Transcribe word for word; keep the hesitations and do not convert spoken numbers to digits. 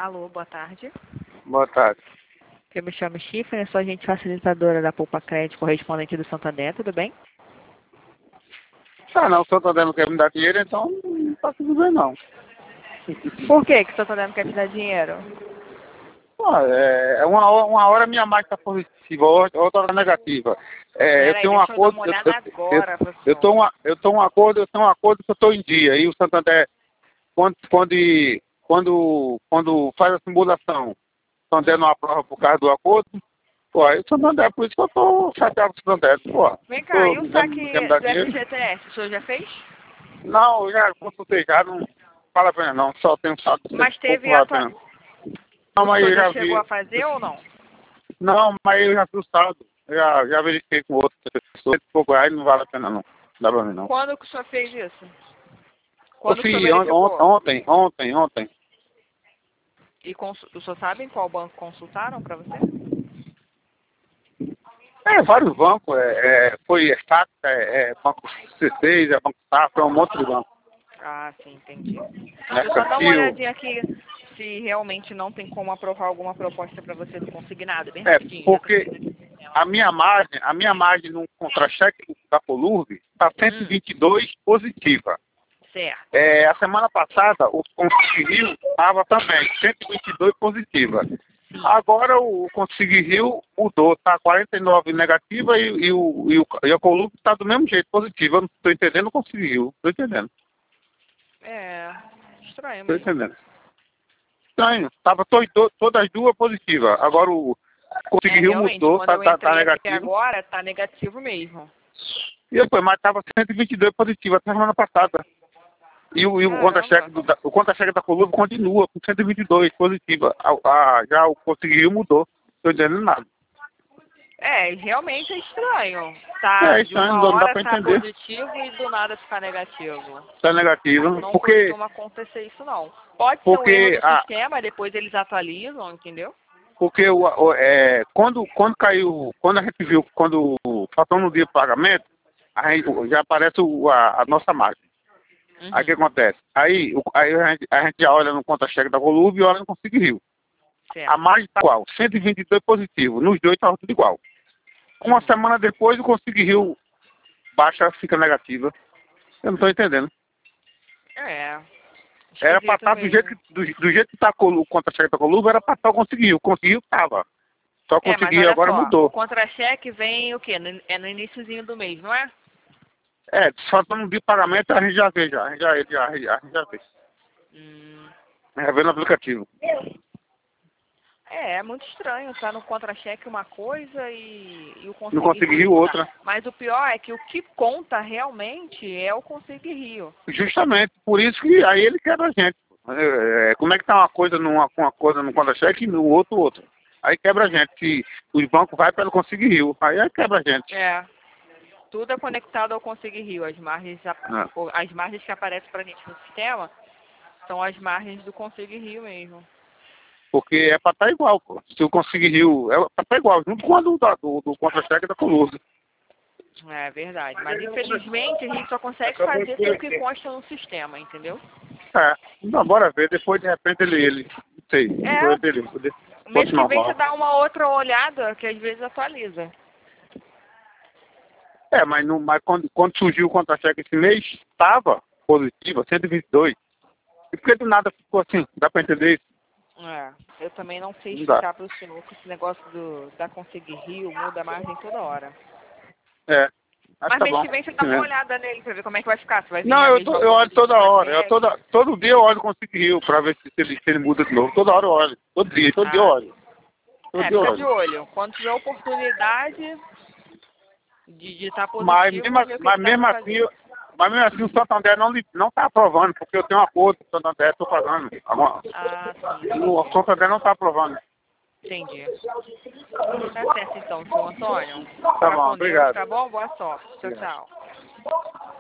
Alô, boa tarde. Boa tarde. Eu me chamo Chifre, sou agente facilitadora da Poupa Crédito, correspondente do Santander, tudo bem? Ah, não, o Santander não quer me dar dinheiro, então não tá tudo bem, não. Por que que o Santander não quer te dar dinheiro? Pô, é, uma, hora- uma hora minha marca está positiva, outra outra hora negativa. É, eu Peraí, tenho um deixa eu dar acordo, uma eu, olhada eu, eu, agora, eu, professor. tô uma, eu tô um acordo, eu tenho um acordo que eu estou em dia. E o Santander, quando, quando, quando, quando faz a simulação, o Santander não aprova por causa do acordo, pô, aí o Santander, por isso que eu tô chateado com o Santander, pô. Vem cá, Tô, e o não quer, saque não quer me dar do dinheiro? F G T S, o senhor já fez? Não, eu já consultei já, não vale a pena não, só tenho saco, Mas teve pouco a vale a tua... pena. Não, O mas senhor eu já já chegou vi. a fazer ou não? Não, mas eu já fui o saldo. Já, já verifiquei com outras pessoas. Pouco reais não vale a pena não. Dá pra mim não. Quando que o senhor fez isso? Eu Quando que o senhor fiz on- on- verificou? ontem, ontem, ontem. E consu... o senhor sabe em qual banco consultaram pra você? É, vários bancos. É, é, foi Estaca, é, é Banco C seis, é Banco Safra, é um monte de banco. Ah, sim, entendi. Deixa eu só dar uma Mercantil. olhadinha aqui se realmente não tem como aprovar alguma proposta para você do consignado, bem É, rapidinho. Já tô porque chegando aqui no sistema. a minha margem, a minha margem no contra-cheque da Colurb está cento e Hum, vinte e dois positiva. certo. É, a semana passada, o Consig Rio estava também, cento e vinte e dois positiva. Agora o Consig Rio mudou, está quarenta e nove negativa e, e, o, e, o, e a Column está do mesmo jeito, positiva. Eu não estou entendendo o Consig Rio. Estou entendendo. É, estranho Estou mesmo. entendendo. Estranho. Estava to, todas as duas positivas. Agora o Consig É, Rio realmente, mudou, quando está eu tá, tá entrei aqui negativo. agora, tá negativo mesmo. E depois, mas estava cento e vinte e dois positiva até semana passada. E o, e o contra-cheque Caramba. do- da, o contra-cheque da Column continua com cento e vinte e dois positiva. A, a, já o Consig Rio mudou. Estou entendendo nada. É, realmente é estranho. Tá, É de estranho, uma não dá hora para tá entender. positivo e do nada ficar negativo. Está negativo. Não Porque, costuma acontecer isso não. Pode ser um erro porque, do a, sistema, depois eles atualizam, entendeu? porque o, o- é, quando, quando caiu, quando a gente viu, quando faltou no dia do pagamento, a gente, já aparece o, a, a nossa margem. Aí o que Uhum, acontece? Aí, o, aí a, gente, a gente já olha no contra-cheque da Volube e olha no Consig Rio. A certo. margem está igual, cento e vinte e dois positivo. Nos dois está tudo igual. Uma Uhum. semana depois o Consig Rio baixa, fica negativa. Eu não estou entendendo. É, Era para esquisito estar do jeito, mesmo. que- do, do jeito que está o contra-cheque da Volube, era para estar o Consig Rio. O Consig Rio estava. Só É, mas Consig Rio olha agora só, o mudou. contra-cheque vem o quê? No- É no iniciozinho do mês, não é? É, faltando de pagamento a gente já vê já. A gente já, já, já, a gente já vê. Hum, Já vê no aplicativo. é, é muito estranho, tá no contra-cheque uma coisa e, e o Não Consig consegui Rio outra. outra. Mas o pior é que o que conta realmente é o Consig Rio. Justamente. Por isso que aí ele quebra a gente. É, é, como é que tá uma coisa numa uma coisa no contra-cheque e no outro outro. Aí quebra a gente. Se os bancos vai pelo Consig Rio. Aí, aí quebra a gente. É, tudo é conectado ao Consig Rio. As margens, ap- É. as margens que aparecem pra gente no sistema são as margens do Consig Rio mesmo. Porque é para estar igual, pô. Se o Consig Rio. É para estar igual, junto com a do, da- do, do contra-cheque da Colurbe. É verdade. Mas infelizmente a gente só consegue fazer com o que consta no sistema, entendeu? É. Então, bora ver. Depois, de repente, ele. ele não sei. É, Depois ele. Poder, o mês fosse que vem você normal. dá uma outra olhada, que às vezes atualiza. É, mas, não, mas quando, quando surgiu o contra-cheque esse mês, estava positiva, cento e vinte e dois. E por que do nada ficou assim? Dá para entender isso? É, eu também não sei Não dá. explicar para o senhor que esse negócio do, da Consig Rio muda a margem toda hora. É, acho Mas que tá mês bom. que vem você dá Assim uma mesmo. olhada nele para ver como é que vai ficar. Se vai vir Não, a eu, tô, mesma eu coisa olho do toda hora. Eu contra-cheque. toda, todo dia eu olho com o Consig Rio para ver se, se, ele, se ele muda de novo. Toda hora eu olho. Todo dia, todo dia eu Ah, olho. Todo é, dia eu fica de olho. olho. Quando tiver oportunidade de estar Mas positivo, mesmo, ver assim- o que, mas que dá para mesmo assim, fazer. eu- mas mesmo assim o Santander não li- não está aprovando, porque eu tenho um acordo com o Santander, estou pagando. Agora, Ah, sim, o entendi. Santander não está aprovando. Entendi. Tá certo então, senhor Antônio. Tá Fica bom, com Deus, obrigado. tá bom? Boa sorte. Tchau, Obrigado. tchau.